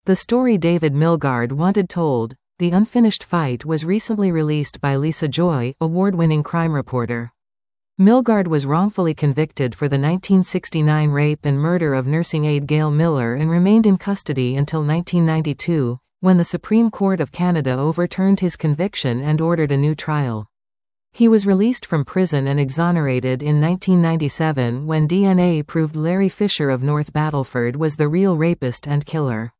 The story David Milgaard wanted told, The Unfinished Fight, was recently released by Lisa Joy, award-winning crime reporter. Milgaard was wrongfully convicted for the 1969 rape and murder of nursing aide Gail Miller and remained in custody until 1992, when the Supreme Court of Canada overturned his conviction and ordered a new trial. He was released from prison and exonerated in 1997 when DNA proved Larry Fisher of North Battleford was the real rapist and killer.